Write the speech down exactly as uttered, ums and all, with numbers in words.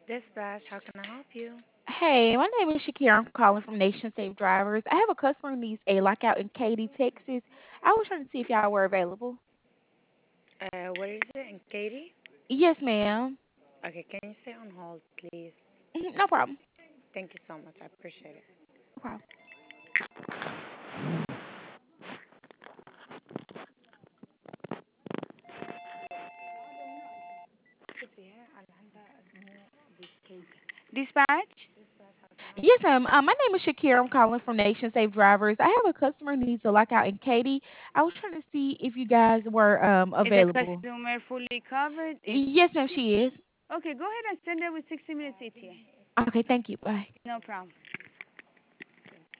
Dispatch, how can I help you? Hey, my name is Shakira. I'm calling from Nation Safe Drivers. I have a customer who needs a lockout in Katy, Texas. I was trying to see if y'all were available. Uh, what is it? And Katie? Yes, ma'am. Okay, can you stay on hold, please? Mhm, no problem. Thank you so much. I appreciate it. No problem. Dispatch? Yes, ma'am. Uh, my name is Shakira. I'm calling from Nation Safe Drivers. I have a customer who needs a lockout in Katy. I was trying to see if you guys were um Is the available. customer fully covered? If Yes, ma'am. She is. okay, go ahead and send it with sixty minutes E T A. Okay, thank you. Bye. No problem.